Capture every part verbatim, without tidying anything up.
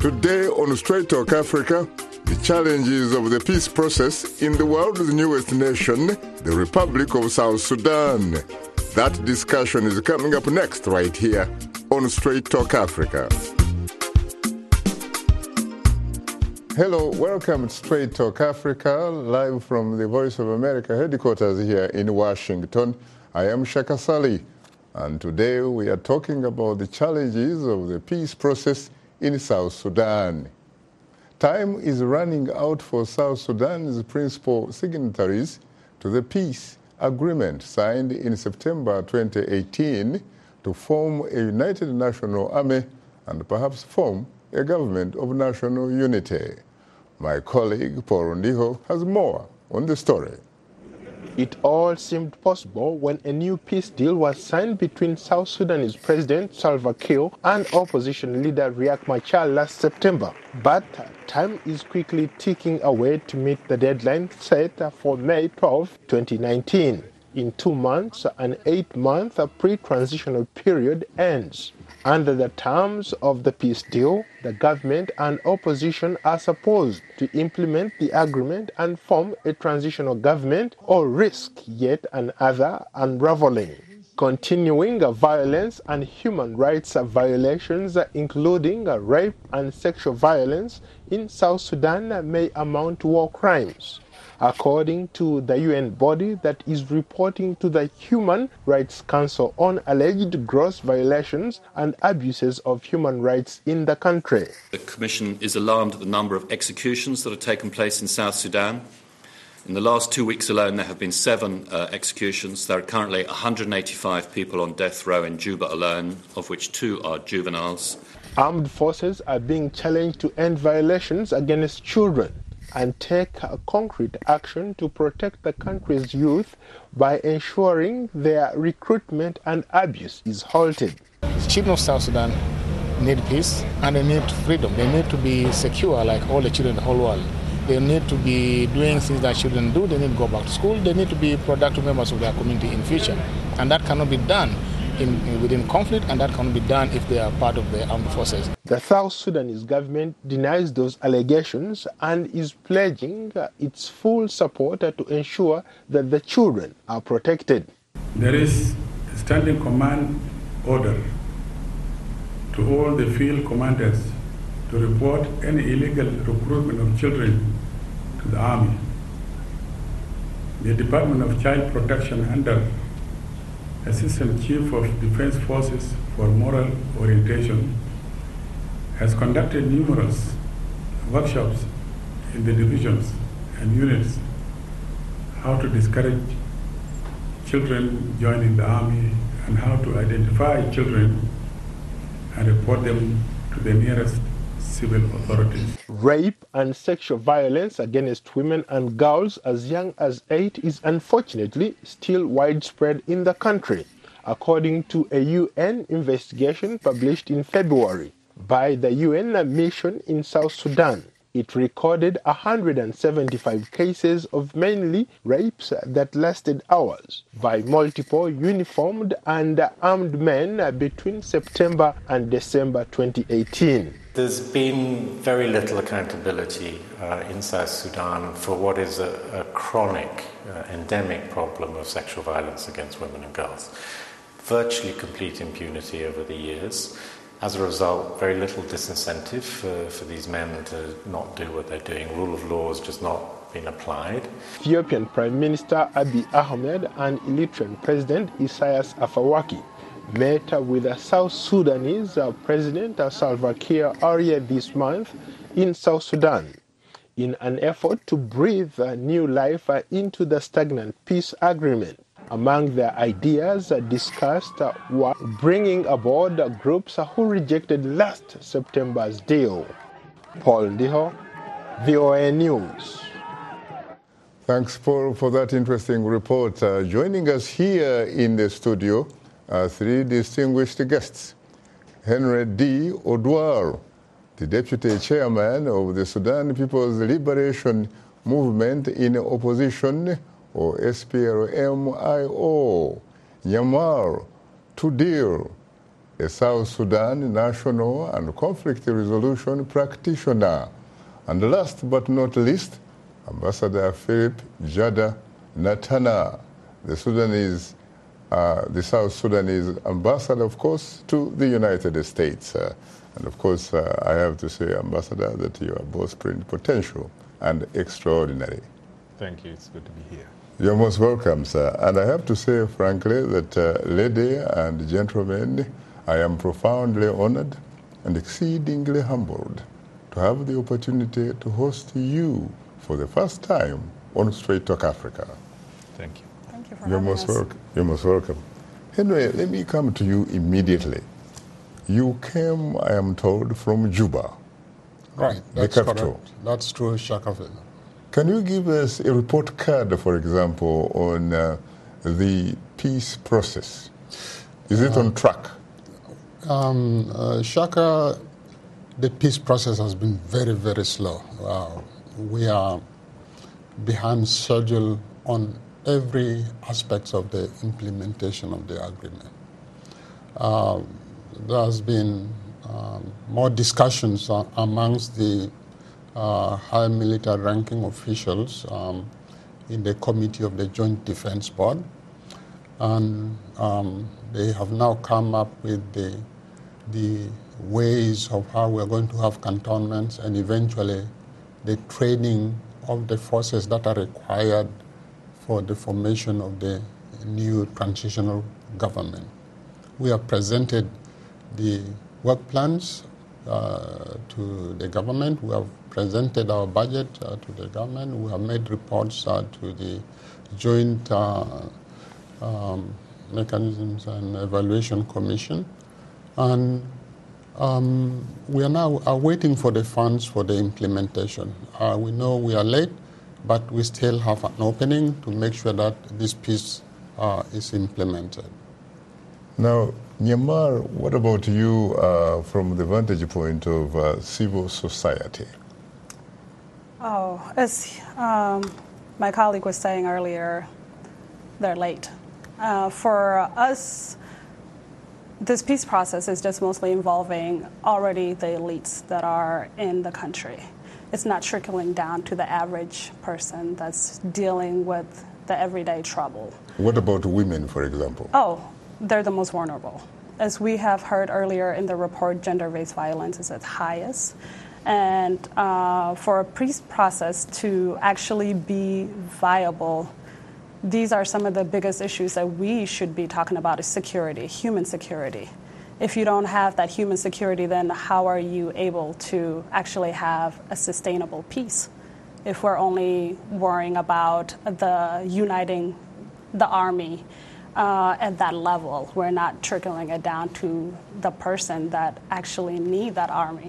Today on Straight Talk Africa, the challenges of the peace process in the world's newest nation, the Republic of South Sudan. That discussion is coming up next right here on Straight Talk Africa. Hello, welcome to Straight Talk Africa, live from the Voice of America headquarters here in Washington. I am Shaka Sali, and today we are talking about the challenges of the peace process in South Sudan. Time is running out for South Sudan's principal signatories to the peace agreement signed in September twenty eighteen to form a united national army and perhaps form a government of national unity. My colleague Paul Ndiho has more on the story. It all seemed possible when a new peace deal was signed between South Sudanese President Salva Kiir and opposition leader Riek Machar last September. But time is quickly ticking away to meet the deadline set for May twelfth, twenty nineteen. In two months, an eight-month pre-transitional period ends. Under the terms of the peace deal, the government and opposition are supposed to implement the agreement and form a transitional government or risk yet another unraveling. Continuing violence and human rights violations, including rape and sexual violence in South Sudan, may amount to war crimes, according to the U N body that is reporting to the Human Rights Council on alleged gross violations and abuses of human rights in the country. The Commission is alarmed at the number of executions that have taken place in South Sudan. In the last two weeks alone, there have been seven uh, executions. There are currently one hundred eighty-five people on death row in Juba alone, of which two are juveniles. Armed forces are being challenged to end violations against children and take concrete action to protect the country's youth by ensuring their recruitment and abuse is halted. The children of South Sudan need peace and they need freedom. They need to be secure like all the children in the whole world. They need to be doing things that children do. They need to go back to school. They need to be productive members of their community in future. And that cannot be done in, within conflict, and that cannot be done if they are part of the armed forces. The South Sudanese government denies those allegations and is pledging its full support to ensure that the children are protected. There is a standing command order to all the field commanders to report any illegal recruitment of children to the army. The Department of Child Protection under Assistant Chief of Defense Forces for Moral Orientation has conducted numerous workshops in the divisions and units how to discourage children joining the army and how to identify children and report them to the nearest civil authorities. Rape and sexual violence against women and girls as young as eight is unfortunately still widespread in the country, according to a U N investigation published in February by the U N mission in South Sudan. It recorded one hundred seventy-five cases of mainly rapes that lasted hours by multiple uniformed and armed men between September and December twenty eighteen. There's been very little accountability uh, in South Sudan for what is a, a chronic, uh, endemic problem of sexual violence against women and girls. Virtually complete impunity over the years. As a result, very little disincentive for, for these men to not do what they're doing. Rule of law has just not been applied. Ethiopian Prime Minister Abiy Ahmed and Eritrean President Isaias Afwerki met with the South Sudanese President Salva Kiir earlier this month in South Sudan in an effort to breathe new life into the stagnant peace agreement. Among the ideas discussed were bringing aboard groups who rejected last September's deal. Paul Ndiho, V O A News. Thanks, Paul, for that interesting report. Uh, joining us here in the studio are three distinguished guests. Henry D. Odwar, the Deputy Chairman of the Sudan People's Liberation Movement in Opposition, or S P L M I O. Nyamar Tudir, a South Sudan national and conflict resolution practitioner. And last but not least, Ambassador Philip Jada Natana, the Sudanese, uh, the South Sudanese ambassador, of course, to the United States. Uh, and of course, uh, I have to say, Ambassador, that you are both potential and extraordinary. Thank you. It's good to be here. You're most welcome, sir. And I have to say, frankly, that uh, lady and gentlemen, I am profoundly honored and exceedingly humbled to have the opportunity to host you for the first time on Straight Talk Africa. Thank you. Thank you for You're having most us. welcome. You're most welcome. Henry, let me come to you immediately. You came, I am told, from Juba. Right, the that's capital. correct. That's true, Shakaville. Can you give us a report card, for example, on uh, the peace process? Is it uh, on track? Um, uh, Shaka, the peace process has been very, very slow. Uh, we are behind schedule on every aspect of the implementation of the agreement. Uh, there has been um, more discussions uh, amongst the uh, high military ranking officials um, in the committee of the Joint Defense Board, and um, they have now come up with the the ways of how we're going to have cantonments and eventually the training of the forces that are required for the formation of the new transitional government. We have presented the work plans uh, to the government. We have presented our budget uh, to the government. We have made reports uh, to the Joint uh, um, Mechanisms and Evaluation Commission. And um, we are now are waiting for the funds for the implementation. Uh, we know we are late, but we still have an opening to make sure that this piece uh, is implemented. Now, Nyamar, what about you uh, from the vantage point of uh, civil society? Oh, as um, my colleague was saying earlier, they're late. Uh, for us, this peace process is just mostly involving already the elites that are in the country. It's not trickling down to the average person that's dealing with the everyday trouble. What about women, for example? Oh, they're the most vulnerable. As we have heard earlier in the report, gender-based violence is its highest. And uh, for a peace process to actually be viable, these are some of the biggest issues that we should be talking about is security, human security. If you don't have that human security, then how are you able to actually have a sustainable peace? If we're only worrying about the uniting the army uh, at that level, we're not trickling it down to the person that actually need that army.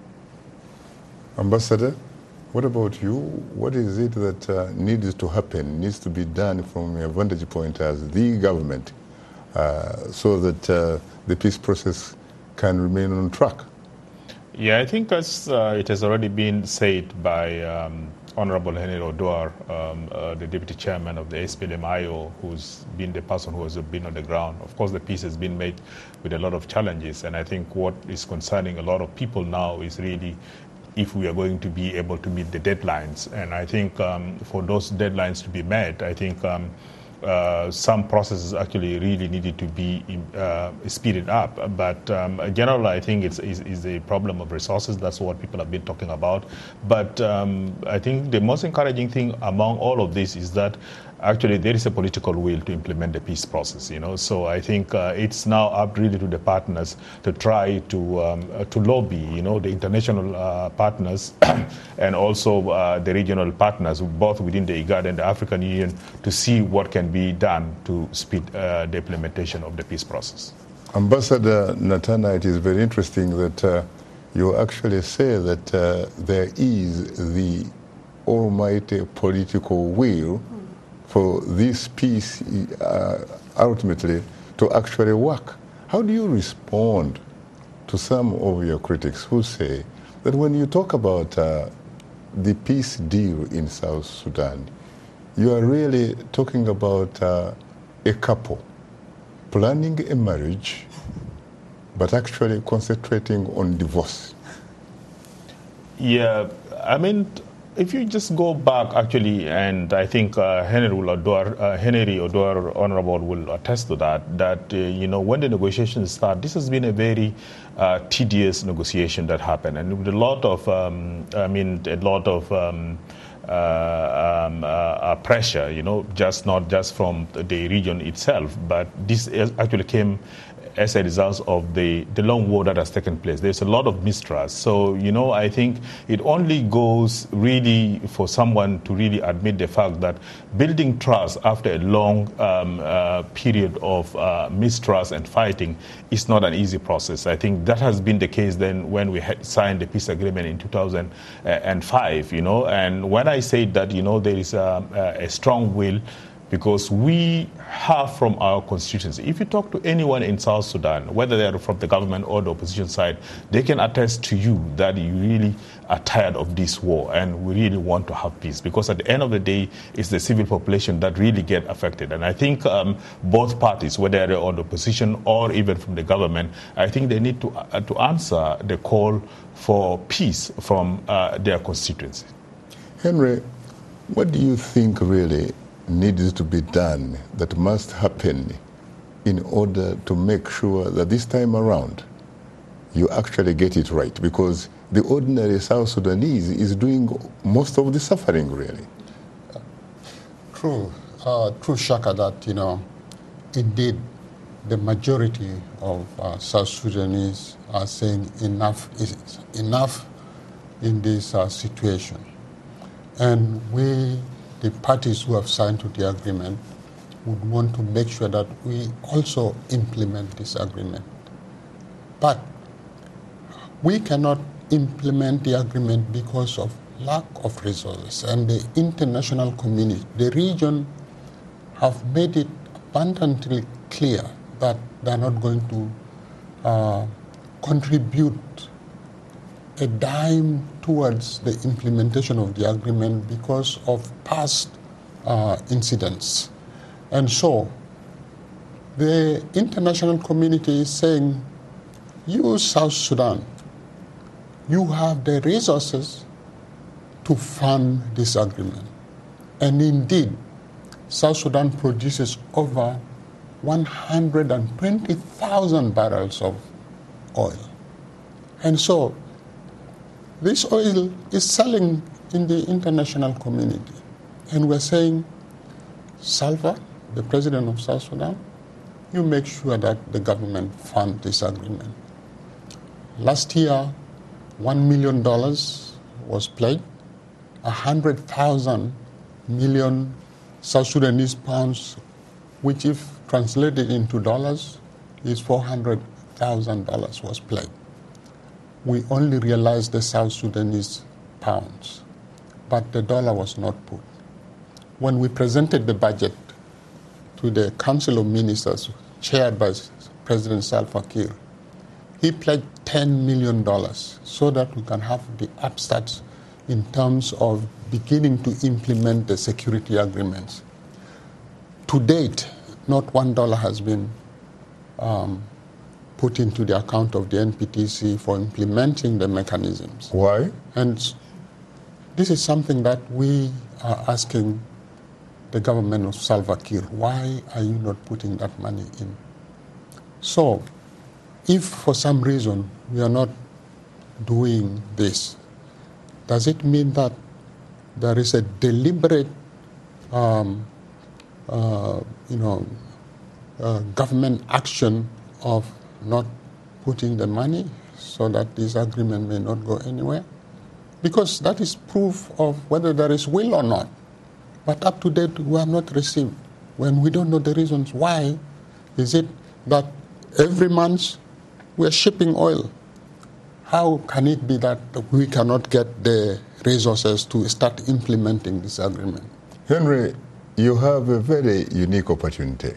Ambassador, what about you? What is it that uh, needs to happen, needs to be done from your vantage point as the government uh, so that uh, the peace process can remain on track? Yeah, I think as uh, it has already been said by um, Honorable Henry Odor, um, uh, the Deputy Chairman of the S P L M I O, who's been the person who has been on the ground. Of course, the peace has been made with a lot of challenges, and I think what is concerning a lot of people now is really if we are going to be able to meet the deadlines. And I think um, for those deadlines to be met, I think um, uh, some processes actually really needed to be uh, speeded up. But um, generally, I think it's is, is a problem of resources. That's what people have been talking about. But um, I think the most encouraging thing among all of this is that actually there is a political will to implement the peace process, you know. So I think uh, it's now up really to the partners to try to um, uh, to lobby, you know, the international uh, partners and also uh, the regional partners, both within the IGAD and the African Union, to see what can be done to speed uh, the implementation of the peace process. Ambassador Natana, it is very interesting that uh, you actually say that uh, there is the almighty political will for this peace uh, ultimately to actually work. How do you respond to some of your critics who say that when you talk about uh, the peace deal in South Sudan, you are really talking about uh, a couple planning a marriage, but actually concentrating on divorce. Yeah, I mean, if you just go back, actually, and I think uh, Henry Odor, uh, Henry Odor, Honorable, will attest to that, that, uh, you know, when the negotiations start, this has been a very uh, tedious negotiation that happened, and with a lot of, um, I mean, a lot of um, uh, um, uh, pressure, you know, just not just from the region itself, but this actually came as a result of the, the long war that has taken place. There's a lot of mistrust. So, you know, I think it only goes really for someone to really admit the fact that building trust after a long um, uh, period of uh, mistrust and fighting is not an easy process. I think that has been the case then when we had signed the peace agreement in two thousand five, you know, and when I say that, you know, there is a, a strong will, because we have from our constituency, if you talk to anyone in South Sudan, whether they are from the government or the opposition side, they can attest to you that you really are tired of this war and we really want to have peace, because at the end of the day, it's the civil population that really get affected. And I think um, both parties, whether they're on the opposition or even from the government, I think they need to, uh, to answer the call for peace from uh, their constituency. Henry, what do you think really needs to be done, that must happen in order to make sure that this time around you actually get it right? Because the ordinary South Sudanese is doing most of the suffering, really. True, uh, true, Shaka, that, you know, indeed the majority of uh, South Sudanese are saying enough is enough in this uh, situation. And we, the parties who have signed to the agreement, would want to make sure that we also implement this agreement. But we cannot implement the agreement because of lack of resources. And the international community, the region, have made it abundantly clear that they're not going to uh, contribute a dime towards the implementation of the agreement because of past uh, incidents. And so the international community is saying, you, South Sudan, you have the resources to fund this agreement. And indeed, South Sudan produces over one hundred twenty thousand barrels of oil. And so this oil is selling in the international community. And we're saying, Salva, the president of South Sudan, you make sure that the government fund this agreement. Last year, one million dollars was pledged, one hundred thousand million South Sudanese pounds, which if translated into dollars is four hundred thousand dollars was pledged. We only realized the South Sudanese pounds, but the dollar was not put. When we presented the budget to the Council of Ministers, chaired by President Salva Kiir, he pledged ten million dollars so that we can have the upstarts in terms of beginning to implement the security agreements. To date, not one dollar has been um, put into the account of the N P T C for implementing the mechanisms. Why? And this is something that we are asking the government of Salva Kiir, why are you not putting that money in? So, if for some reason we are not doing this, does it mean that there is a deliberate, um, uh, you know, uh, government action of not putting the money so that this agreement may not go anywhere? Because that is proof of whether there is will or not. But up to date, we have not received. When we don't know the reasons why, is it that every month we are shipping oil? How can it be that we cannot get the resources to start implementing this agreement? Henry, you have a very unique opportunity.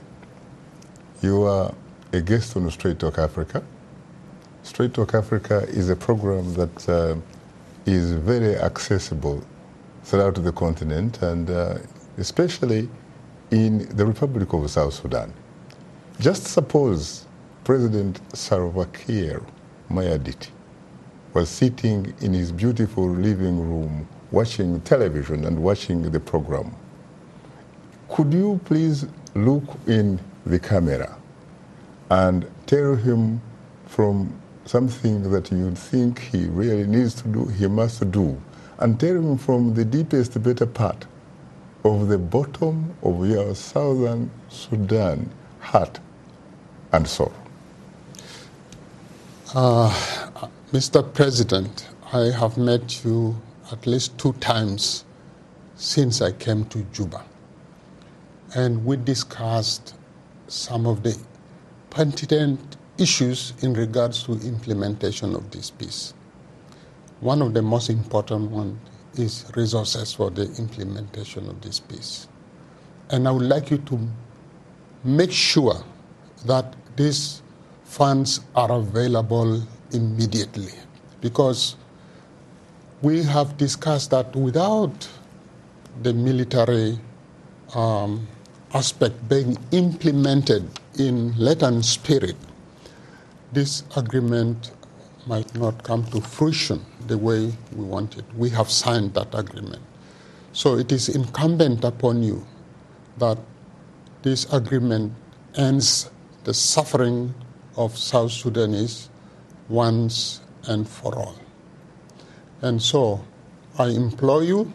You are a guest on Straight Talk Africa. Straight Talk Africa is a program that uh, is very accessible throughout the continent, and uh, especially in the Republic of South Sudan. Just suppose President Salva Kiir Mayardit was sitting in his beautiful living room watching television and watching the program. Could you please look in the camera and tell him from something that you think he really needs to do, he must do, and tell him from the deepest, better part of the bottom of your Southern Sudan heart and soul? Uh, Mister President, I have met you at least two times since I came to Juba, and we discussed some of the pertinent issues in regards to implementation of this peace. One of the most important ones is resources for the implementation of this peace. And I would like you to make sure that these funds are available immediately, because we have discussed that without the military um, aspect being implemented in letter and spirit, this agreement might not come to fruition the way we want it. We have signed that agreement. So it is incumbent upon you that this agreement ends the suffering of South Sudanese once and for all. And so I implore you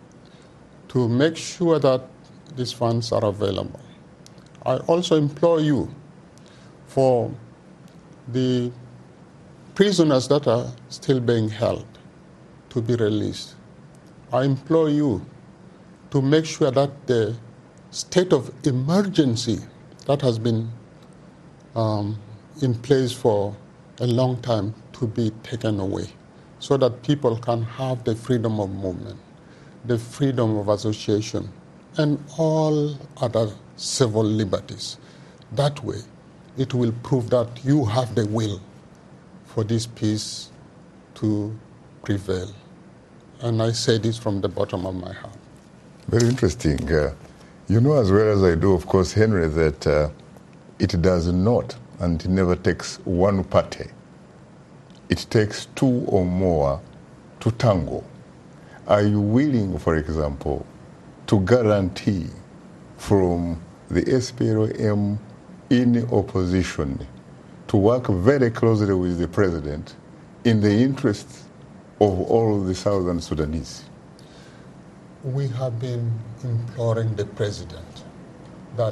to make sure that these funds are available. I also implore you for the prisoners that are still being held to be released. I implore you to make sure that the state of emergency that has been um, in place for a long time to be taken away, so that people can have the freedom of movement, the freedom of association, and all other civil liberties. That way, it will prove that you have the will for this peace to prevail. And I say this from the bottom of my heart. Very interesting. Uh, you know as well as I do, of course, Henry, that uh, it does not, and it never takes one party. It takes two or more to tango. Are you willing, for example, to guarantee from the S P L M in opposition to work very closely with the president in the interests of all the Southern Sudanese? We have been imploring the president that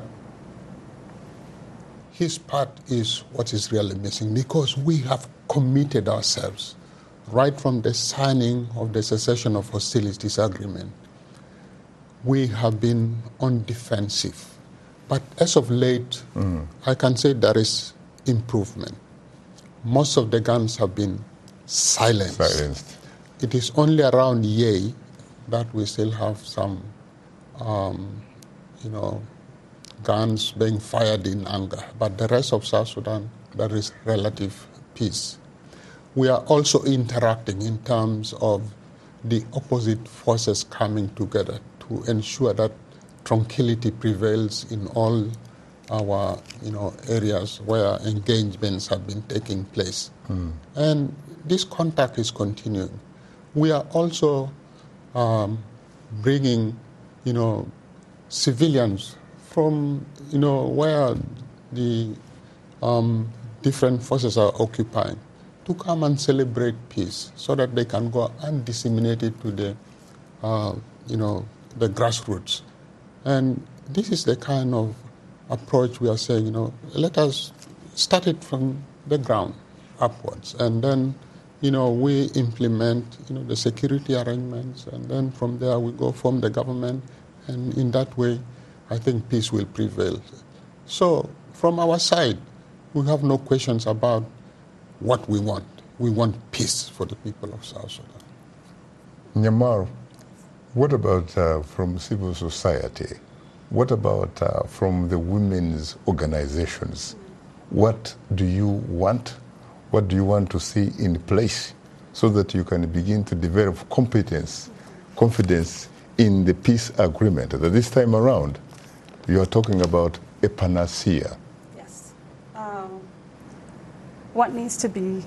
his part is what is really missing, because we have committed ourselves right from the signing of the cessation of hostilities agreement. We have been on defensive. But as of late, mm. I can say there is improvement. Most of the guns have been silenced. Silenced. It is only around Yei that we still have some, um, you know, guns being fired in anger. But the rest of South Sudan, there is relative peace. We are also interacting in terms of the opposite forces coming together to ensure that tranquility prevails in all our, you know, areas where engagements have been taking place. Mm. And this contact is continuing. We are also um, bringing, you know, civilians from, you know, where the um, different forces are occupying to come and celebrate peace, so that they can go and disseminate it to the, uh, you know, the grassroots. And this is the kind of approach we are saying, you know, let us start it from the ground upwards, and then, you know, we implement, you know, the security arrangements, and then from there we go form the government, and in that way, I think peace will prevail. So from our side, we have no questions about what we want. We want peace for the people of South Sudan. Nyamar, what about uh, from civil society? What about uh, from the women's organizations? What do you want? What do you want to see in place so that you can begin to develop competence, confidence in the peace agreement? That this time around, you are talking about a panacea. Yes. Um, what needs to be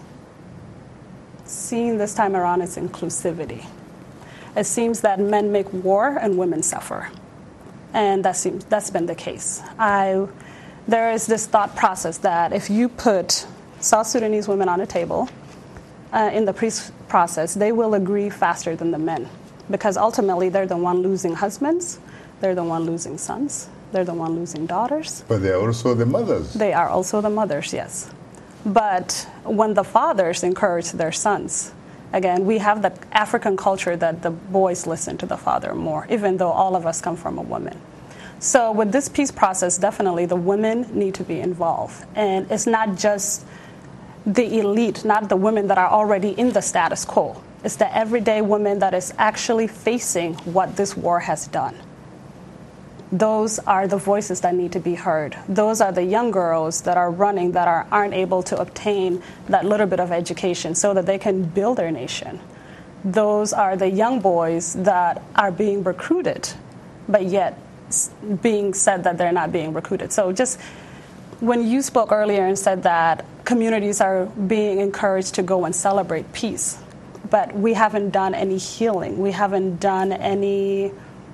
seen this time around is inclusivity. It seems that men make war and women suffer. And that seems, that's been the case. I, there is this thought process that if you put South Sudanese women on a table uh, in the peace process, they will agree faster than the men. Because ultimately, they're the one losing husbands, they're the one losing sons, they're the one losing daughters. But they're also the mothers. They are also the mothers, yes. But when the fathers encourage their sons, again, we have that African culture that the boys listen to the father more, even though all of us come from a woman. So with this peace process, definitely the women need to be involved. And it's not just the elite, not the women that are already in the status quo. It's the everyday woman that is actually facing what this war has done. Those are the voices that need to be heard. Those are the young girls that are running that are, aren't able to obtain that little bit of education so that they can build their nation. Those are the young boys that are being recruited, but yet being said that they're not being recruited. So just when you spoke earlier and said that communities are being encouraged to go and celebrate peace, but we haven't done any healing. We haven't done any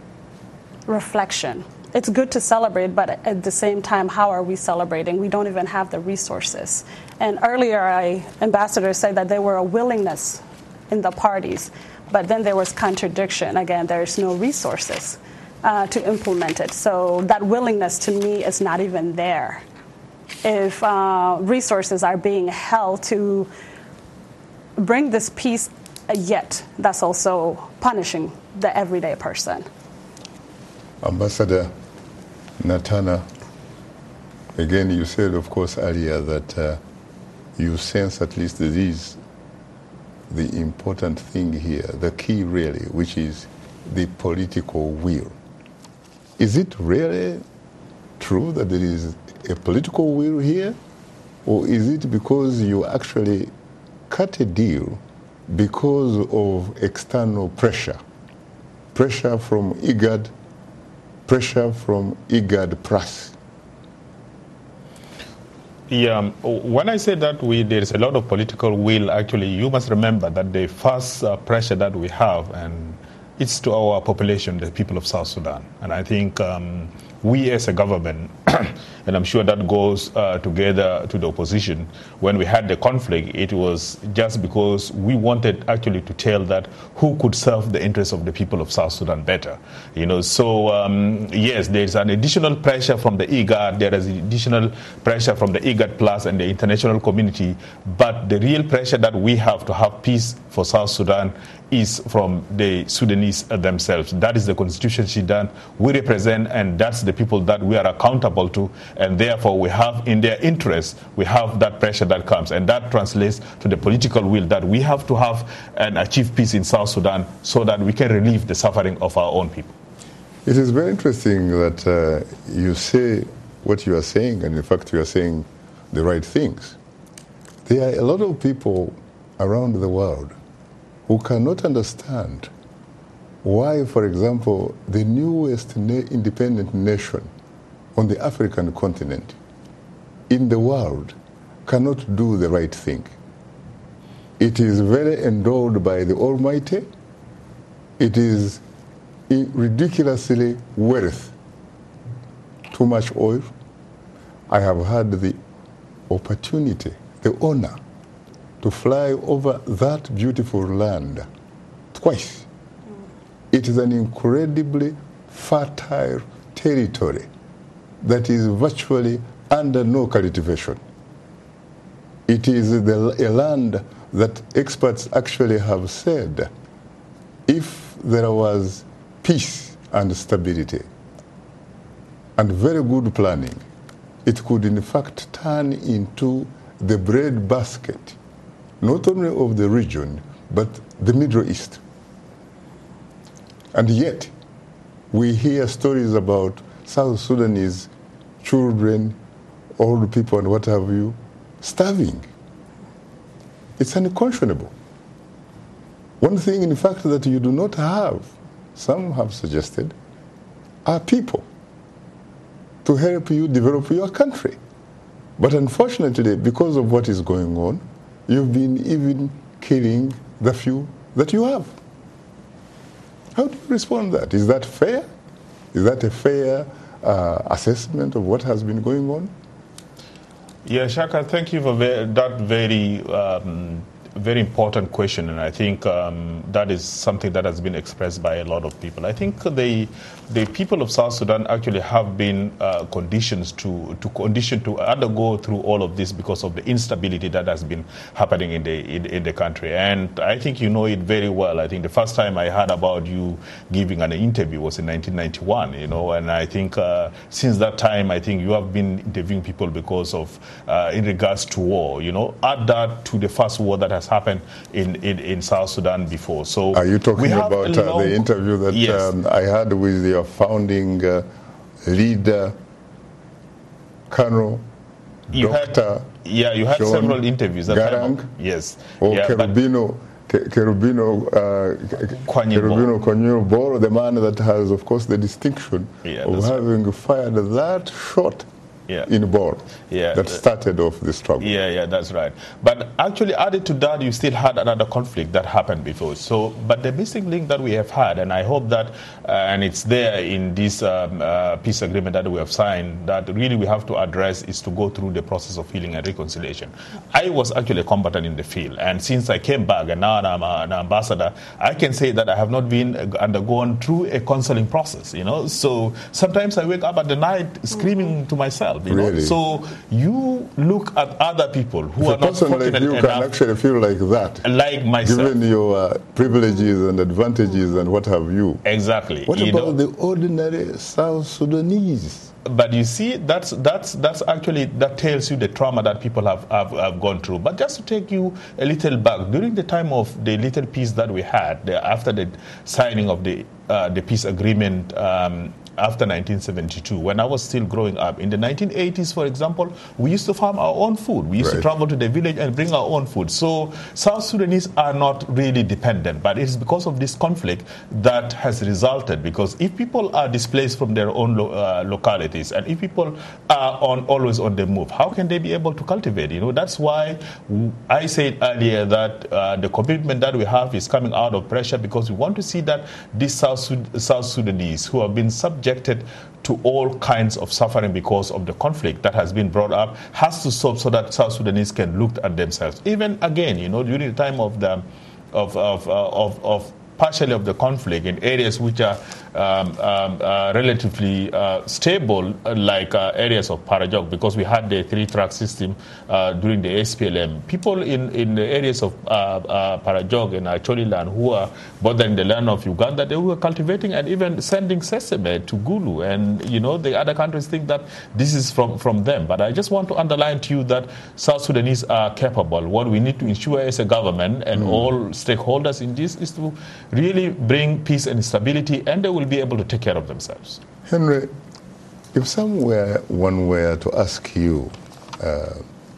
reflection. It's good to celebrate, but at the same time, how are we celebrating? We don't even have the resources. And earlier, I, Ambassador said that there were a willingness in the parties, but then there was contradiction. Again, there's no resources uh, to implement it. So that willingness to me is not even there. If uh, resources are being held to bring this peace, uh, yet that's also punishing the everyday person. Ambassador Natana, again, you said, of course, earlier that uh, you sense at least this, the important thing here, the key really, which is the political will. Is it really true that there is a political will here, or is it because you actually cut a deal because of external pressure, pressure from IGAD, pressure from IGAD Plus? Yeah, when I say that we there is a lot of political will, actually, you must remember that the first uh, pressure that we have, and it's to our population, the people of South Sudan. And I think um, we as a government, and I'm sure that goes uh, together to the opposition, when we had the conflict, it was just because we wanted actually to tell that who could serve the interests of the people of South Sudan better. You know, so um, yes, there's an additional pressure from the IGAD, there is additional pressure from the IGAD Plus and the international community, but the real pressure that we have to have peace for South Sudan is from the Sudanese themselves. That is the Constitution Sudan we represent, and that's the people that we are accountable to, and therefore we have in their interest, we have that pressure that comes, and that translates to the political will that we have to have and achieve peace in South Sudan so that we can relieve the suffering of our own people. It is very interesting that uh, you say what you are saying, and in fact you are saying the right things. There are a lot of people around the world who cannot understand why, for example, the newest na- independent nation on the African continent in the world cannot do the right thing. It is very endowed by the Almighty. It is ridiculously worth too much oil. I have had the opportunity, the honor, to fly over that beautiful land twice. It is an incredibly fertile territory that is virtually under no cultivation. It is the, a land that experts actually have said, if there was peace and stability and very good planning, it could in fact turn into the bread basket, not only of the region, but the Middle East. And yet, we hear stories about South Sudanese children, old people, and what have you, starving. It's unconscionable. One thing, in fact, that you do not have, some have suggested, are people to help you develop your country. But unfortunately, because of what is going on, you've been even killing the few that you have. How do you respond to that? Is that fair? Is that a fair uh, assessment of what has been going on? Yeah, Shaka, thank you for ve- that very um, very important question, and I think um, that is something that has been expressed by a lot of people. I think the the people of South Sudan actually have been uh, conditioned to to conditioned to undergo through all of this because of the instability that has been happening in the in, in the country. And I think you know it very well. I think the first time I heard about you giving an interview was in nineteen ninety-one. You know, and I think uh, since that time, I think you have been interviewing people because of uh, in regards to war. You know, add that to the first war that has happened in, in, in South Sudan before. So are you talking about uh, the interview that yes. um, I had with your founding uh, leader, Colonel you Doctor Had, yeah, you had John several interviews. That Garang, time. Yes. Or yeah, Cherubino, Cherubino, uh, Cherubino Konyuro Boro, the man that has, of course, the distinction yeah, of having right. fired that shot yeah. in Bor yeah. that started off the struggle. Yeah, yeah, that's right. But actually added to that, you still had another conflict that happened before. So, but the missing link that we have had, and I hope that, uh, and it's there in this um, uh, peace agreement that we have signed, that really we have to address is to go through the process of healing and reconciliation. I was actually a combatant in the field, and since I came back, and now I'm an ambassador, I can say that I have not been undergone through a counseling process, you know. So sometimes I wake up at the night screaming to myself. You know? Really? So you look at other people who so are not fortunate like you enough, can actually feel like that, like myself, given your uh, privileges and advantages and what have you. Exactly. What you about know? the ordinary South Sudanese? But you see, that's that's that's actually that tells you the trauma that people have, have, have gone through. But just to take you a little back, during the time of the little peace that we had, the, after the signing of the uh, the peace agreement. Um, After nineteen seventy-two, when I was still growing up. In the nineteen eighties, for example, we used to farm our own food. We used right. to travel to the village and bring our own food. So South Sudanese are not really dependent, but it is because of this conflict that has resulted. Because if people are displaced from their own lo- uh, localities, and if people are on always on the move, how can they be able to cultivate? You know, that's why I said earlier that uh, the commitment that we have is coming out of pressure, because we want to see that these South, Sud- South Sudanese who have been subjected subjected to all kinds of suffering because of the conflict that has been brought up has to stop so that South Sudanese can look at themselves. Even again, you know, during the time of the of of uh, of, of partially of the conflict in areas which are um, um, uh, relatively uh, stable, uh, like uh, areas of Parajok, because we had the three-track system uh, during the S P L M. People in, in the areas of uh, uh, Parajok and Acholi land who are bothering the land of Uganda, they were cultivating and even sending sesame to Gulu. And, you know, the other countries think that this is from, from them. But I just want to underline to you that South Sudanese are capable. What we need to ensure as a government and mm. all stakeholders in this is to really bring peace and stability, and they will be able to take care of themselves. Henry, if somewhere one were to ask you uh,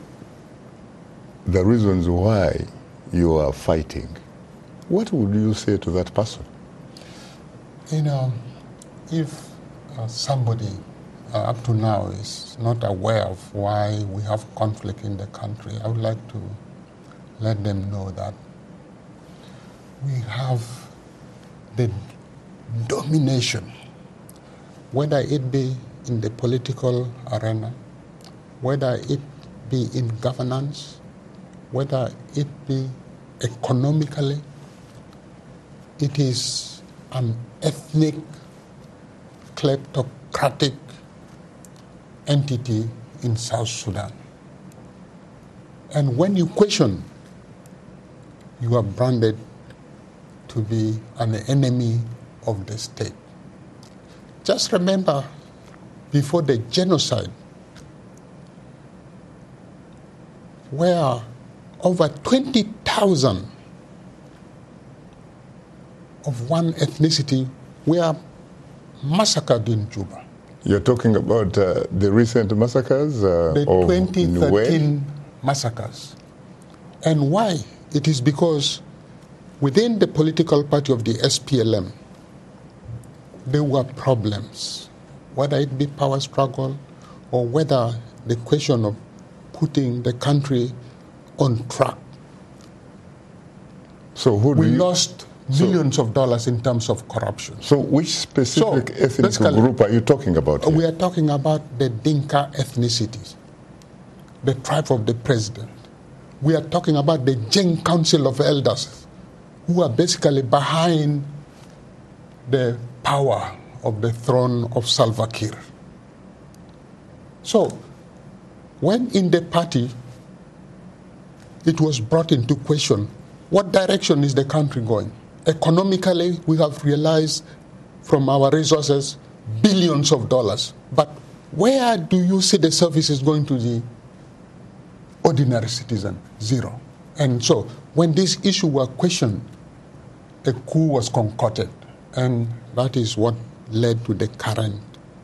the reasons why you are fighting, what would you say to that person? You know, if uh, somebody uh, up to now is not aware of why we have conflict in the country, I would like to let them know that we have the domination, whether it be in the political arena, whether it be in governance, whether it be economically, it is an ethnic, kleptocratic entity in South Sudan. And when you question, you are branded to be an enemy of the state. Just remember, before the genocide, where over twenty thousand of one ethnicity were massacred in Juba. You're talking about uh, the recent massacres uh, the of twenty thirteen Nuer? Massacres. And why? It is because within the political party of the S P L M, there were problems, whether it be power struggle or whether the question of putting the country on track. So who do we you, lost millions so, of dollars in terms of corruption. So which specific so ethnic group are you talking about here? We are talking about the Dinka ethnicities, the tribe of the president. We are talking about the Jeng Council of Elders, who are basically behind the power of the throne of Salva Kiir. So, when in the party it was brought into question, what direction is the country going? Economically, we have realized from our resources billions of dollars. But where do you see the services going to the ordinary citizen? Zero. And so when this issue was questioned, a coup was concocted. And that is what led to the current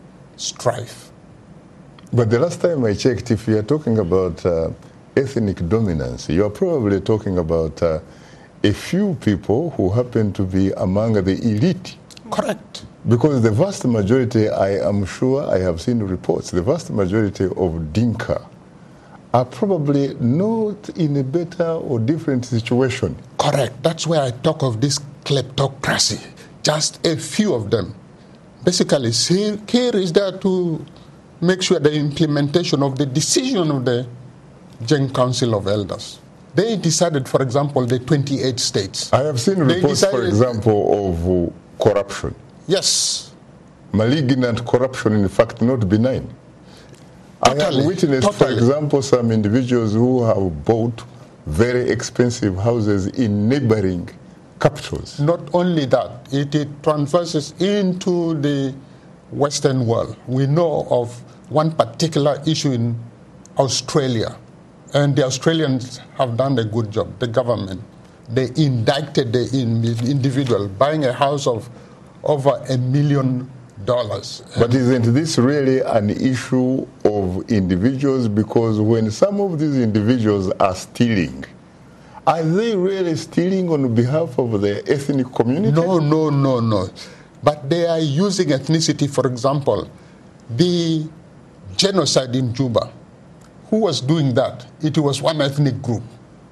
strife. But the last time I checked, if you are talking about uh, ethnic dominance, you are probably talking about uh, a few people who happen to be among the elite. Correct. Because the vast majority, I am sure, I have seen reports, the vast majority of Dinka are probably not in a better or different situation. Correct. That's where I talk of this kleptocracy. Just a few of them. Basically, Kiir is there to make sure the implementation of the decision of the Jeng Council of Elders. They decided, for example, the twenty-eight states. I have seen reports, for example, of uh, corruption. Yes. Malignant corruption, in fact, not benign. Totally, I have witnessed, totally. for example, some individuals who have bought very expensive houses in neighboring capitals. Not only that, it, it transverses into the Western world. We know of one particular issue in Australia, and the Australians have done a good job, the government. They indicted the individual buying a house of over a million dollars. But isn't this really an issue of individuals? Because when some of these individuals are stealing, are they really stealing on behalf of the ethnic community? No, no, no, no. But they are using ethnicity. For example, the genocide in Juba. Who was doing that? It was one ethnic group.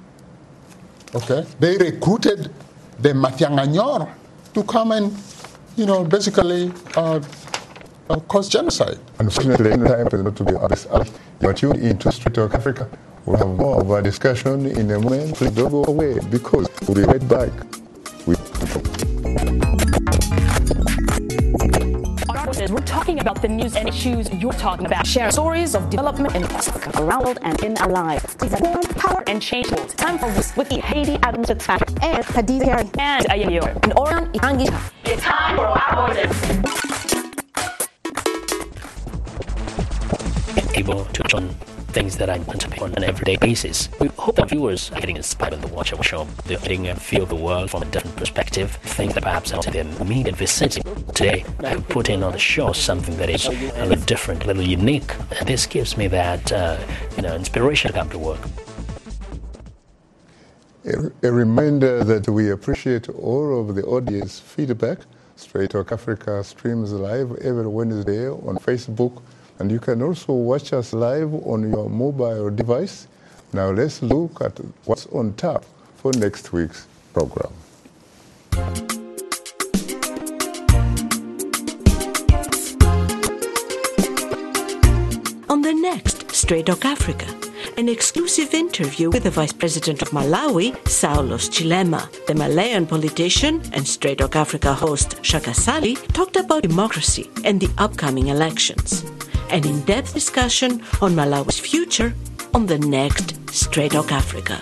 Okay? They recruited the Matianganyor to come and, you know, basically uh, uh, cause genocide. Unfortunately, time is not to be honest. You are tuned into Straight Talk Africa. We'll have more of our discussion in a moment. Please don't go away, because we'll be right back with We're talking about the news and issues you're talking about. Share stories of development in Africa, around the world, and in our lives. Form, power, and change. Time for this with the Haiti Adams Fitzpatrick and Khadija Harry and Ayayo and Orion Itangi. It's time for our voices. Able to touch on things that I anticipate on an everyday basis. We hope that viewers are getting inspired on the Watch Our Show. They're getting a feel of the world from a different perspective, things that perhaps not in their immediate vicinity. Today, I put in on the show something that is a little different, a little unique, and this gives me that uh, you know, inspiration to come to work. A, a reminder that we appreciate all of the audience feedback. Straight Talk Africa streams live every Wednesday on Facebook, and you can also watch us live on your mobile device. Now let's look at what's on tap for next week's program. On the next Straight Talk Africa, an exclusive interview with the Vice President of Malawi, Saulos Chilema. The Malayan politician and Straight Talk Africa host Shaka Sali talked about democracy and the upcoming elections. An in-depth discussion on Malawi's future on the next Straight Talk Africa.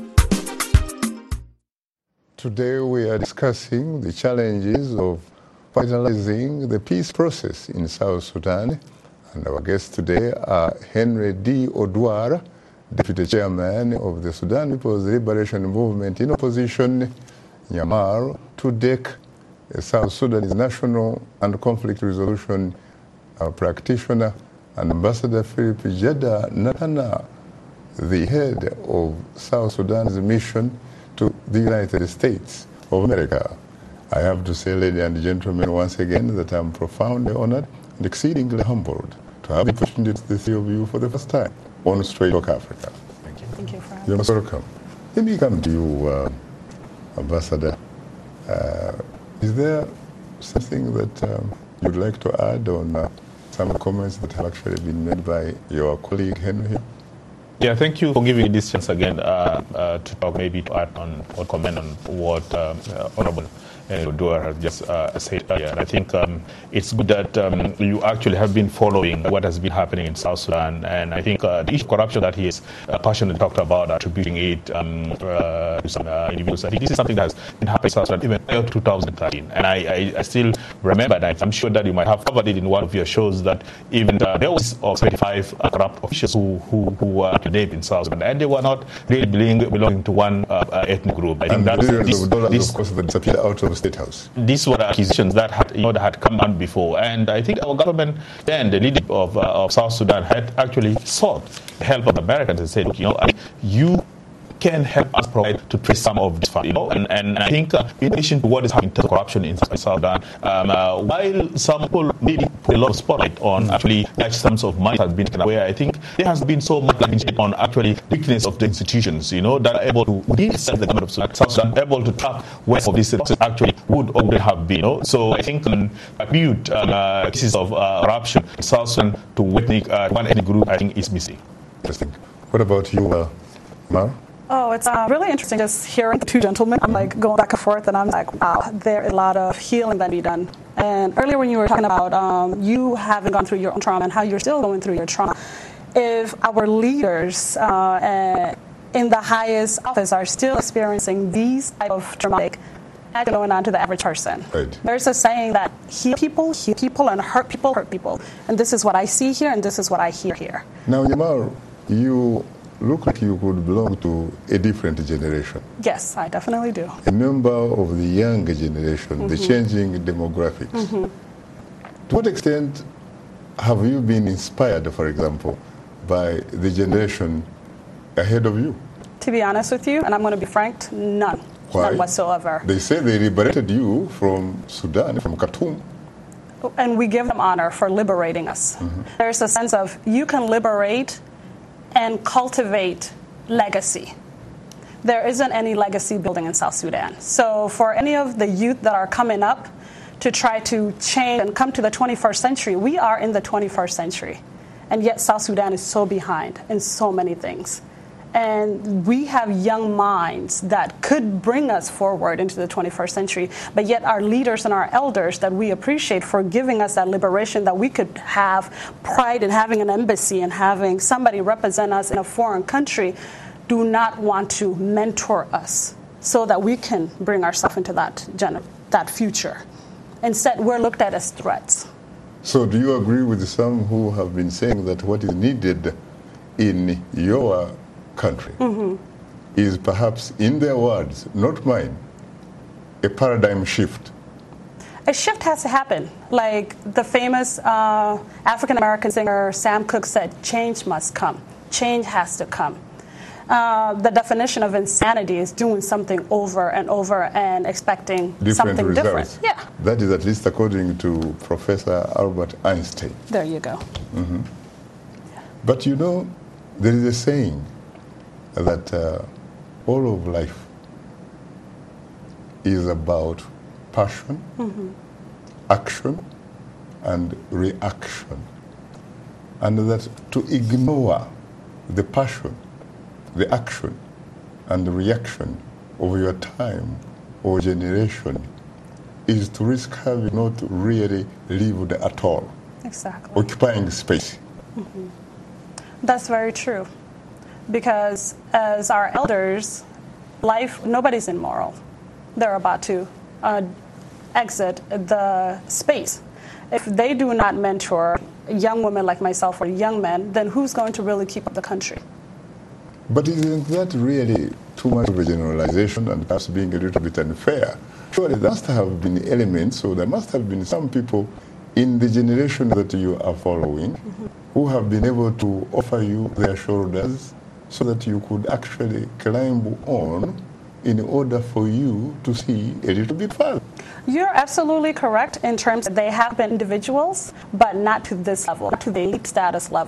Today we are discussing the challenges of finalizing the peace process in South Sudan. And our guests today are Henry D. Odwara, Deputy Chairman of the Sudan People's Liberation Movement in opposition, Nyamar Tudek, a South Sudanese national and conflict resolution uh, practitioner, and Ambassador Philip Jeddah Natana, the head of South Sudan's mission to the United States of America. I have to say, ladies and gentlemen, once again that I'm profoundly honored and exceedingly humbled to have the opportunity to see the three of you for the first time. on Straight Talk Africa. Thank you. Thank you for having me. You're most welcome. Let me come to you, uh, Ambassador. Uh, is there something that um, you'd like to add on uh, some of the comments that have actually been made by your colleague Henry here? Yeah, thank you for giving me this chance again uh, uh, to talk, maybe to add on or comment on what um, uh, Honorable Odua has just uh, said earlier. And I think um, it's good that um, you actually have been following what has been happening in South Sudan. And I think uh, the issue of corruption that he has uh, passionately talked about, attributing it um, uh, to some uh, individuals, I think this is something that has been happening in South Sudan even prior to two thousand thirteen. And I, I, I still remember that. I'm sure that you might have covered it in one of your shows, that even uh, there was of twenty-five uh, corrupt officials who, who, who were named in South Sudan. And they were not really belonging, belonging to one uh, uh, ethnic group. I think and that billions of dollars, this, of course, that disappeared out of the State House. These were acquisitions that had, you know, that had come on before, and I think our government then, the leadership of, uh, of South Sudan, had actually sought the help of Americans and said, look, you know, you can help us provide to trace some of this fund, you know, and, and I think uh, in addition to what is happening in terms of corruption in South Sudan, um, uh, while some people maybe put a lot of spotlight on actually large sums of money has been taken away, I think there has been so much on actually weakness of the institutions, you know, that are able to, within itself, the government of Sudan, South Sudan, able to track where some of these resources actually would or would have been, you know. So I think um, acute um, uh, cases of uh, corruption in South Sudan to ethnic, uh, one ethnic group, I think is missing. Interesting. What about you, uh, Mar? Oh, it's uh, really interesting just hearing the two gentlemen. I'm like going back and forth, and I'm like, wow, there's a lot of healing that be done. And earlier when you were talking about um, you having gone through your own trauma and how you're still going through your trauma, if our leaders uh, in the highest office are still experiencing these type of traumatic actions going on to the average person, right. There's a saying that heal people, heal people, and hurt people, hurt people. And this is what I see here, and this is what I hear here. Now, Yamal, you look like you could belong to a different generation. Yes, I definitely do. A member of the younger generation, mm-hmm. the changing demographics. Mm-hmm. To what extent have you been inspired, for example, by the generation ahead of you? To be honest with you, and I'm going to be frank, none. Why? None whatsoever. They say they liberated you from Sudan, from Khartoum. And we give them honor for liberating us. Mm-hmm. There's a sense of you can liberate and cultivate legacy. There isn't any legacy building in South Sudan. So for any of the youth that are coming up to try to change and come to the twenty-first century, we are in the twenty-first century. And yet South Sudan is so behind in so many things. And we have young minds that could bring us forward into the twenty-first century, but yet our leaders and our elders that we appreciate for giving us that liberation, that we could have pride in having an embassy and having somebody represent us in a foreign country, do not want to mentor us so that we can bring ourselves into that, gener- that future. Instead, we're looked at as threats. So do you agree with some who have been saying that what is needed in your country mm-hmm. is perhaps, in their words, not mine, a paradigm shift? A shift has to happen. Like the famous uh, African-American singer Sam Cooke said, change must come. Change has to come. Uh, the definition of insanity is doing something over and over and expecting different something results. different. Yeah. That is at least according to Professor Albert Einstein. There you go. Mm-hmm. But you know, there is a saying that uh, all of life is about passion, mm-hmm. action, and reaction. And that to ignore the passion, the action, and the reaction of your time or generation is to risk having not really lived at all. Exactly. Occupying space. Mm-hmm. That's very true. Because as our elders, life, nobody's immoral. They're about to uh, exit the space. If they do not mentor young women like myself or young men, then who's going to really keep up the country? But isn't that really too much of a generalization and perhaps being a little bit unfair? Surely there must have been elements, so there must have been some people in the generation that you are following mm-hmm. who have been able to offer you their shoulders so that you could actually climb on in order for you to see a little bit further. You're absolutely correct in terms that they have been individuals, but not to this level, not to the elite status level.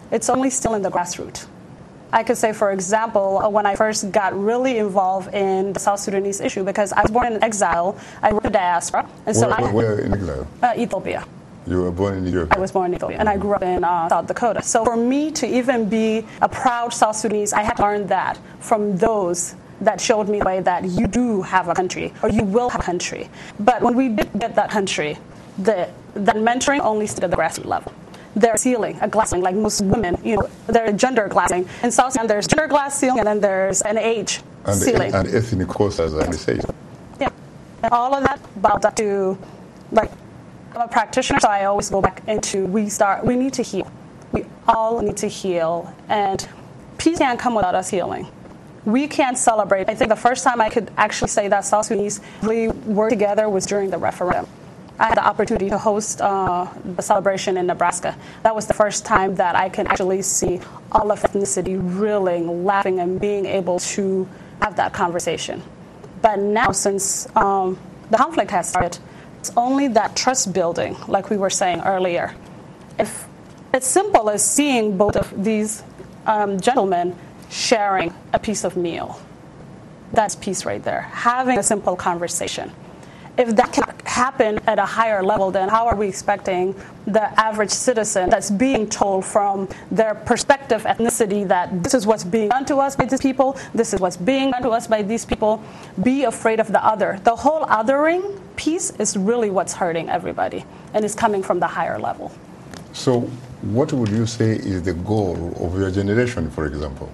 It's only still in the grassroots. I could say, for example, when I first got really involved in the South Sudanese issue, because I was born in exile, I grew up in diaspora. And so where, I, where in exile? Uh, Ethiopia. You were born in Ethiopia? I was born in Ethiopia, and I grew up in uh, South Dakota. So for me to even be a proud South Sudanese, I had to learn that from those that showed me the way that you do have a country, or you will have a country. But when we did get that country, the that mentoring only stood at the grassroots level. There's ceiling, a glass ceiling, like most women, you know, there's gender glass ceiling. In South Sudan, there's gender glass ceiling, and then there's an age and ceiling. The, and ethnic course, as I say. Yeah. And all of that bound up to, like, I'm a practitioner, so I always go back into, we start, we need to heal. We all need to heal. And peace can't come without us healing. We can't celebrate. I think the first time I could actually say that South Sudanese really worked together was during the referendum. I had the opportunity to host uh, the celebration in Nebraska. That was the first time that I can actually see all of ethnicity reeling, laughing, and being able to have that conversation. But now, since um, the conflict has started, it's only that trust building, like we were saying earlier. If it's simple as seeing both of these um, gentlemen sharing a piece of meal, that's peace right there. Having a simple conversation. If that can happen at a higher level, then how are we expecting the average citizen that's being told from their perspective, ethnicity, that this is what's being done to us by these people, this is what's being done to us by these people, be afraid of the other? The whole othering piece is really what's hurting everybody, and is coming from the higher level. So what would you say is the goal of your generation, for example?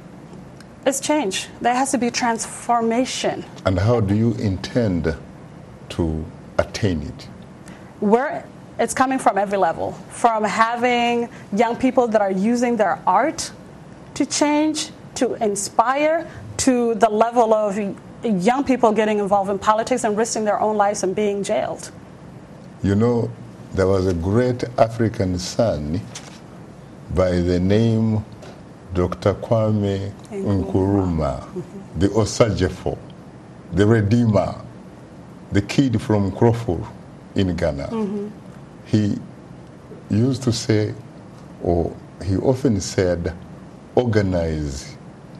It's change. There has to be transformation. And how do you intend to attain it? Where it's coming from every level, from having young people that are using their art to change, to inspire, to the level of young people getting involved in politics and risking their own lives and being jailed. You know, there was a great African son by the name Doctor Kwame Nkrumah, mm-hmm. the Osajefo, the Redeemer, the kid from Crawford in Ghana. Mm-hmm. He used to say, or he often said, organize,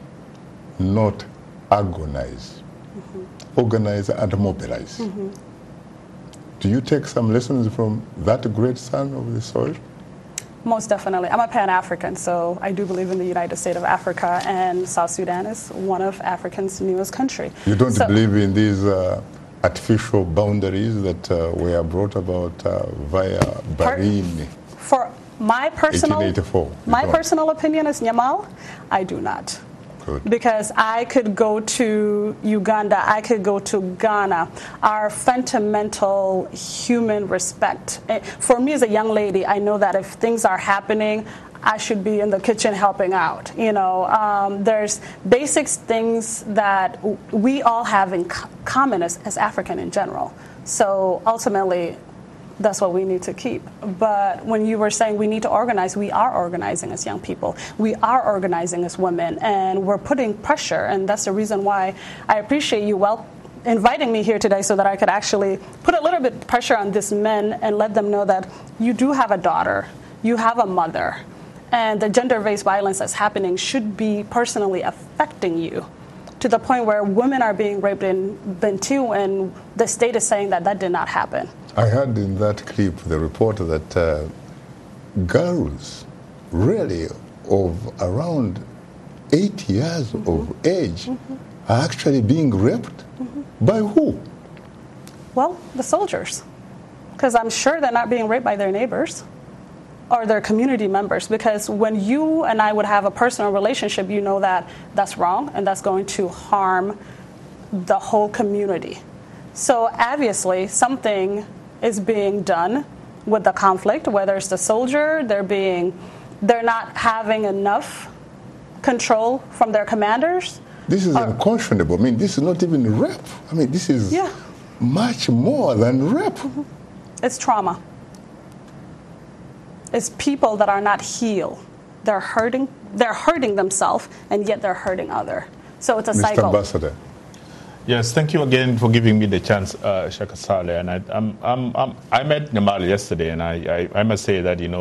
not agonize. Mm-hmm. Organize and mobilize. Mm-hmm. Do you take some lessons from that great son of the soil? Most definitely. I'm a Pan-African, so I do believe in the United States of Africa, and South Sudan is one of Africa's newest country. You don't so, believe in these uh, artificial boundaries that uh, were brought about uh, via Barini? For my personal, eighteen eighty-four, my don't. personal opinion is Nyamal, I do not. Good. Because I could go to Uganda, I could go to Ghana. Our fundamental human respect. For me as a young lady, I know that if things are happening, I should be in the kitchen helping out. You know, um, there's basic things that we all have in common as, as African in general. So ultimately, that's what we need to keep. But when you were saying we need to organize, we are organizing as young people. We are organizing as women, and we're putting pressure. And that's the reason why I appreciate you well inviting me here today, so that I could actually put a little bit of pressure on these men and let them know that you do have a daughter, you have a mother, and the gender-based violence that's happening should be personally affecting you, to the point where women are being raped in Bentiu, and the state is saying that that did not happen. I heard in that clip the report that uh, girls really of around eight years mm-hmm. of age mm-hmm. are actually being raped. Mm-hmm. By who? Well, the soldiers. Because I'm sure they're not being raped by their neighbors or their community members. Because when you and I would have a personal relationship, you know that that's wrong and that's going to harm the whole community. So obviously something is being done with the conflict, whether it's the soldier, they're being, they're not having enough control from their commanders. This is or, unconscionable. I mean, this is not even rape. I mean, this is yeah. much more than rape. Mm-hmm. It's trauma. It's people that are not healed. They're hurting. They're hurting themselves, and yet they're hurting others. So it's a Mister cycle. Ambassador. Yes, thank you again for giving me the chance, uh, Shaka Saleh. And I, I'm, I'm, I'm, I met Nyamal yesterday, and I, I, I must say that, you know,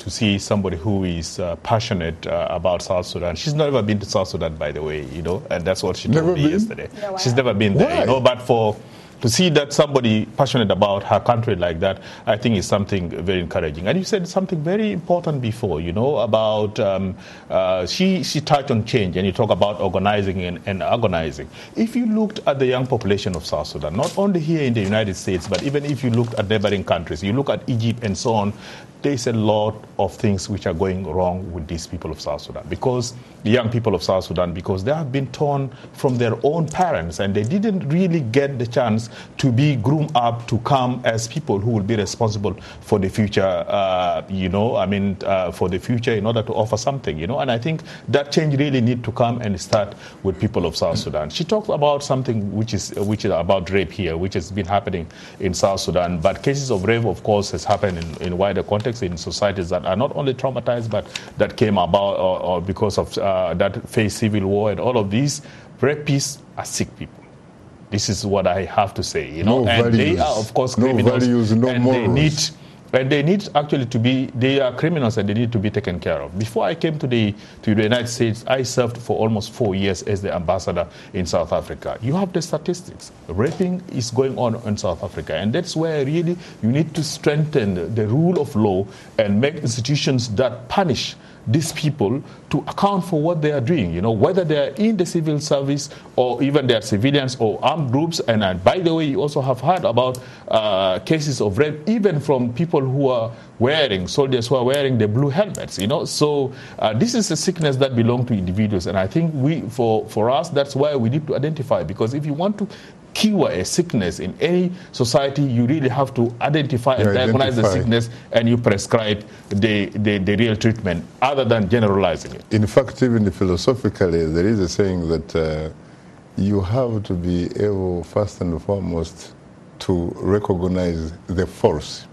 to see somebody who is uh, passionate uh, about South Sudan. She's never been to South Sudan, by the way, you know, and that's what she told Never me been? yesterday. No, She's I never been there, Why? you know, but for to see that somebody passionate about her country like that, I think is something very encouraging. And you said something very important before, you know, about um, uh, she she touched on change, and you talk about organizing and, and agonizing. If you looked at the young population of South Sudan, not only here in the United States, but even if you looked at neighboring countries, you look at Egypt and so on, there's a lot of things which are going wrong with these people of South Sudan, because the young people of South Sudan, because they have been torn from their own parents, and they didn't really get the chance to be groomed up to come as people who will be responsible for the future, uh, you know, I mean, uh, for the future in order to offer something, you know, and I think that change really need to come and start with people of South Sudan. She talked about something which is which is about rape here, which has been happening in South Sudan, but cases of rape, of course, has happened in, in wider context in societies that are not only traumatized, but that came about or, or because of uh, that face civil war and all of these. Rapists are sick people. This is what I have to say, you know, No and values. they are, of course, No criminals, values, no and they morals. need, and they need actually to be, they are criminals and they need to be taken care of. Before I came to the to the United States, I served for almost four years as the ambassador in South Africa. You have the statistics. Raping is going on in South Africa, and that's where really you need to strengthen the rule of law and make institutions that punish these people to account for what they are doing, you know, whether they are in the civil service or even they are civilians or armed groups. And uh, by the way, you also have heard about uh, cases of rape even from people who are wearing, soldiers who are wearing the blue helmets, you know. So uh, this is a sickness that belongs to individuals. And I think we, for, for us, that's why we need to identify, because if you want to cure a sickness in any society, you really have to identify and You diagnose the identify. sickness, and you prescribe the, the, the real treatment other than generalizing it. In fact, even philosophically, there is a saying that uh, you have to be able, first and foremost, to recognize the force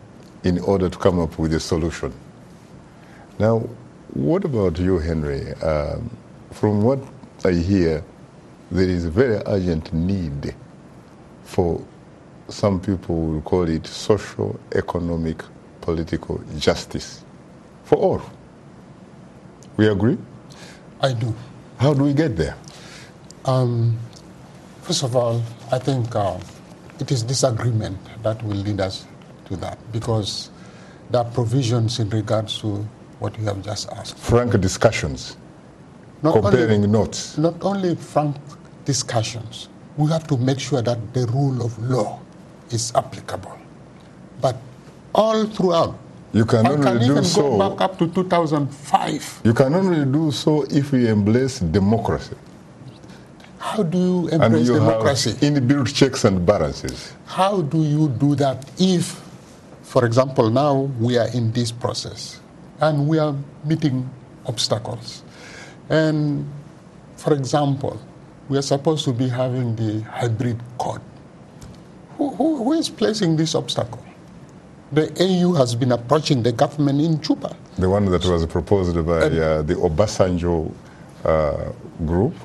in order to come up with a solution. Now, what about you, Henry? Um, from what I hear, there is a very urgent need for, some people will call it, social, economic, political justice for all. We agree? I do. How do we get there? Um, first of all, I think uh, it is disagreement that will lead us to that, because there are provisions in regards to what you have just asked. Frank discussions, Not comparing only, notes. Not only frank discussions, we have to make sure that the rule of law is applicable. But all throughout, You can I only can do even so. go back up to two thousand five. You can only do so if you embrace democracy. How do you And embrace you democracy? have inbuilt checks and balances. How do you do that if, for example, now we are in this process and we are meeting obstacles? And, for example, we are supposed to be having the hybrid court. Who, who, who is placing this obstacle? The A U has been approaching the government in Juba. The one that was proposed by uh, the Obasanjo uh, group,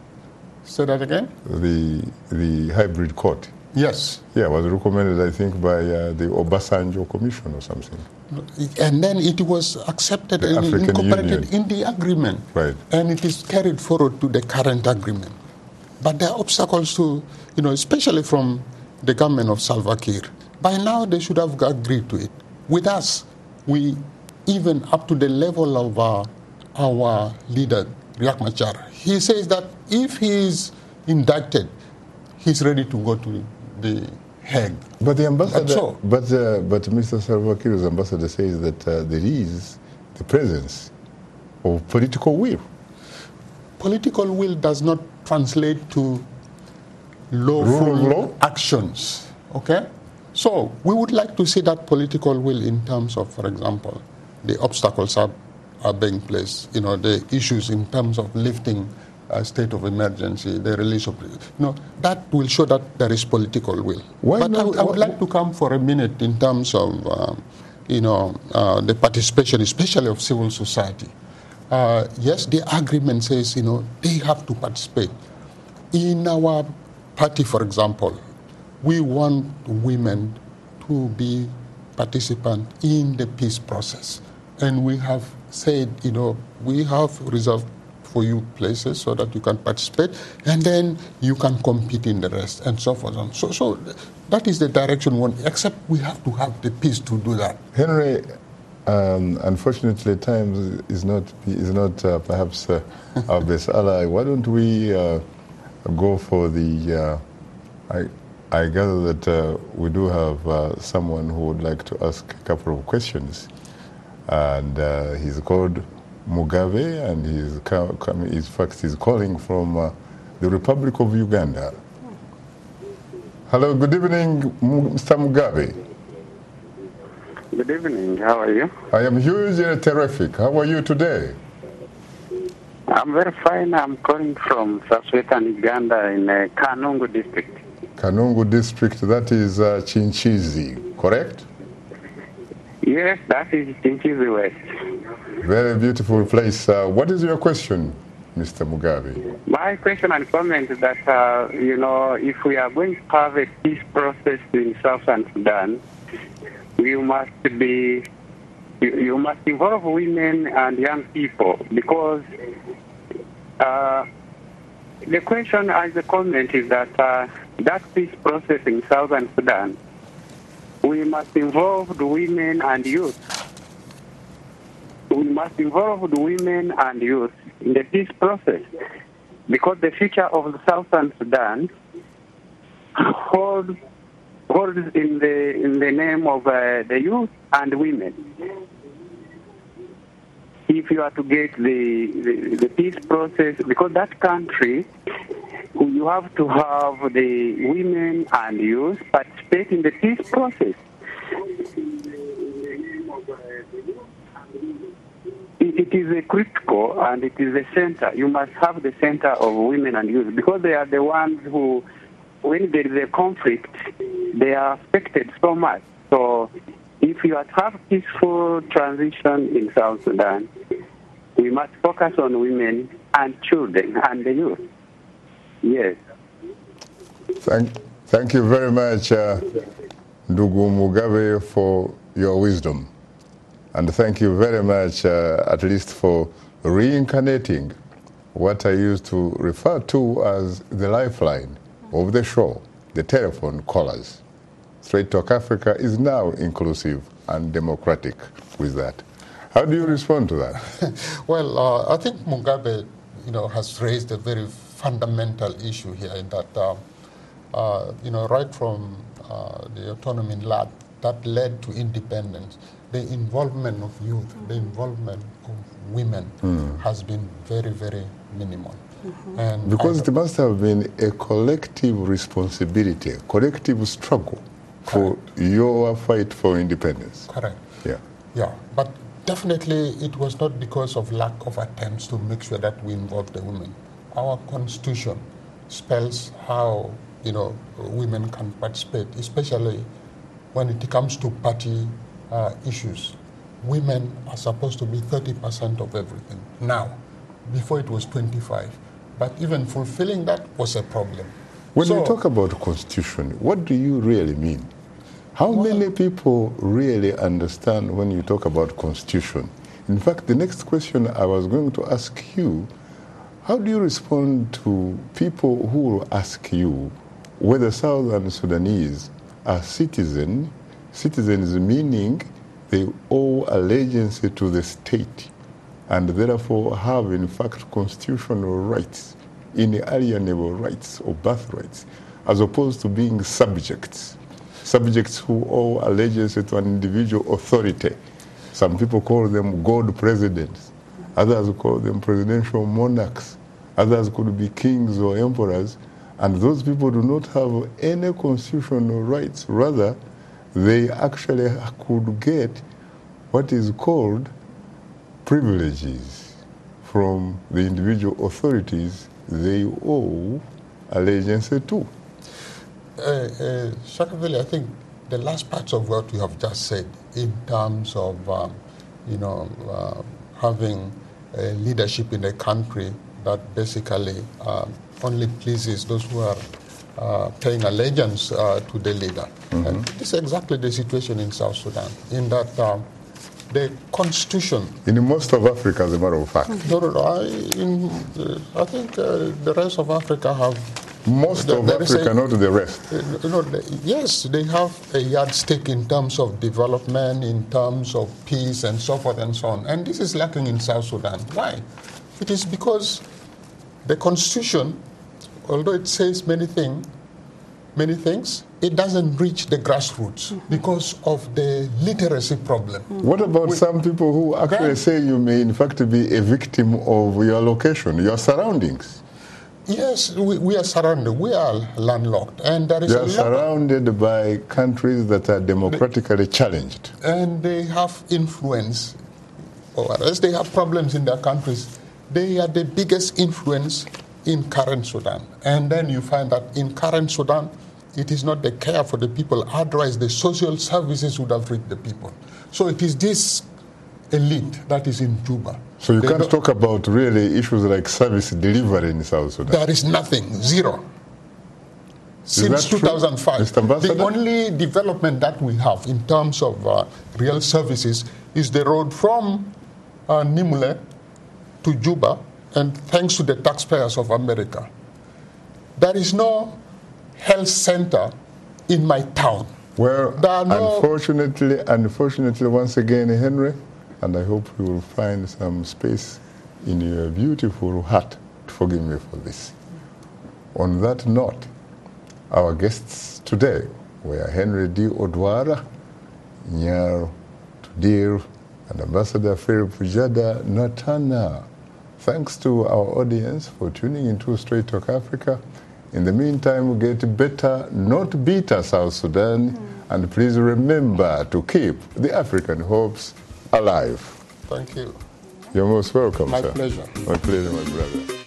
Say that again? the the hybrid court. Yes. Yeah, was recommended, I think, by uh, the Obasanjo Commission or something. And then it was accepted The and African incorporated Union. in the agreement. Right. And it is carried forward to the current agreement. But there are obstacles to, you know, especially from the government of Salva Kiir. By now, they should have agreed to it. With us, we, even up to the level of uh, our leader, Riek Machar, he says that if he is indicted, he's ready to go to the Hague. But the ambassador, That's all. but uh, but Mister Salva Kiir's ambassador says that uh, there is the presence of political will. Political will does not translate to lawful Rule of law? actions. Okay? So we would like to see that political will in terms of, for example, the obstacles are, are being placed, you know, the issues in terms of lifting a state of emergency, the release of, you know, that will show that there is political will. Why but I, not- I would like to come for a minute in terms of, um, you know, uh, the participation, especially of civil society. Uh, yes, the agreement says, you know, they have to participate. In our party, for example, we want women to be participants in the peace process. and we have said, you know, we have reserved for you places so that you can participate, and then you can compete in the rest, and so forth. So, so that is the direction we want, except we have to have the peace to do that. Henry, um, unfortunately, time is not, is not uh, perhaps uh, our best ally. Why don't we uh, go for the, uh, I, I gather that uh, we do have uh, someone who would like to ask a couple of questions, and uh, he's called Mugabe, and he's, com- in fact, he's calling from uh, the Republic of Uganda. Hello, good evening, Mister Mugabe. Good evening, how are you? I am hugely terrific. How are you today? I'm very fine. I'm calling from Southwestern Uganda in uh, Kanungu district. Kanungu district, that is uh, Chinchizi, correct? Yes, that is Chinchizi West. Very beautiful place. Uh, what is your question, Mister Mugabe? My question and comment is that, uh, you know, if we are going to have a peace process in Southern Sudan, you must be, you, you must involve women and young people, because uh, the question as a comment is that uh, that peace process in Southern Sudan, we must involve the women and youth. We must involve the women and youth in the peace process, because the future of the Southern Sudan holds holds in the in the name of uh, the youth and women. If you are to get the, the the peace process, because that country, you have to have the women and youth participate in the peace process. It is a critical and it is a center. You must have the center of women and youth, because they are the ones who, when there is a conflict, they are affected so much. So if you are to have peaceful transition in South Sudan, we must focus on women and children and the youth. Yes. Thank, thank you very much, uh, Ndugu Mugabe, for your wisdom. And thank you very much, uh, at least for reincarnating what I used to refer to as the lifeline of the show, the telephone callers. Straight Talk Africa is now inclusive and democratic with that. How do you respond to that? Well, uh, I think Mugabe, you know, has raised a very fundamental issue here, in that, uh, uh, you know, right from uh, the autonomy in Lad, that led to independence. The involvement of youth, the involvement of women mm. has been very, very minimal. Mm-hmm. And because it must have been a collective responsibility, a collective struggle for correct. Your fight for independence. Correct. Yeah. Yeah, but definitely it was not because of lack of attempts to make sure that we involve the women. Our constitution spells how, you know, women can participate, especially when it comes to party Uh, issues. Women are supposed to be thirty percent of everything now. Before it was twenty-five. But even fulfilling that was a problem. When so, you talk about constitution, what do you really mean? How well, many people really understand when you talk about constitution? In fact, the next question I was going to ask you, how do you respond to people who will ask you whether Southern Sudanese are citizens? Citizens meaning they owe allegiance to the state and therefore have in fact constitutional rights, inalienable rights or birthrights, as opposed to being subjects. Subjects who owe allegiance to an individual authority. Some people call them god presidents, others call them presidential monarchs, others could be kings or emperors, and those people do not have any constitutional rights. Rather, they actually could get what is called privileges from the individual authorities they owe allegiance to. Uh, uh, Shakaveli, I think the last parts of what you have just said in terms of, um, you know, uh, having uh, leadership in a country that basically uh, only pleases those who are Uh, paying allegiance uh, to the leader. Mm-hmm. And this is exactly the situation in South Sudan, in that um, the constitution. In most of Africa, as a matter of fact. No, no, no. I, in, uh, I think uh, the rest of Africa have... Most the, of Africa, a, not the rest. Uh, no, they, yes, they have a yardstick in terms of development, in terms of peace, and so forth and so on. And this is lacking in South Sudan. Why? It is because the constitution, although it says many things, many things, it doesn't reach the grassroots mm-hmm. because of the literacy problem. Mm-hmm. What about we, some people who actually that, say you may in fact be a victim of your location, your surroundings? Yes, we, we are surrounded. We are landlocked. And there is you a are surrounded by countries that are democratically they, challenged. And they have influence, or else they have problems in their countries. They are the biggest influence in current Sudan. And then you find that in current Sudan, it is not the care for the people. Otherwise, the social services would have reached the people. So it is this elite that is in Juba. So you they can't talk about really issues like service delivery in South Sudan? There is nothing, zero. Since two thousand five, the only development that we have in terms of uh, real services is the road from uh, Nimule to Juba, and thanks to the taxpayers of America. There is no health center in my town. Well, no unfortunately, unfortunately, once again, Henry, and I hope you will find some space in your beautiful heart to forgive me for this. On that note, our guests today were Henry D. Odwara, Nyar Tudir, and Ambassador Philip Jada Natana. Thanks to our audience for tuning into Straight Talk Africa. In the meantime, get better, not bitter, South Sudan. Mm. And please remember to keep the African hopes alive. Thank you. You're most welcome, my sir. My pleasure. My pleasure, my brother.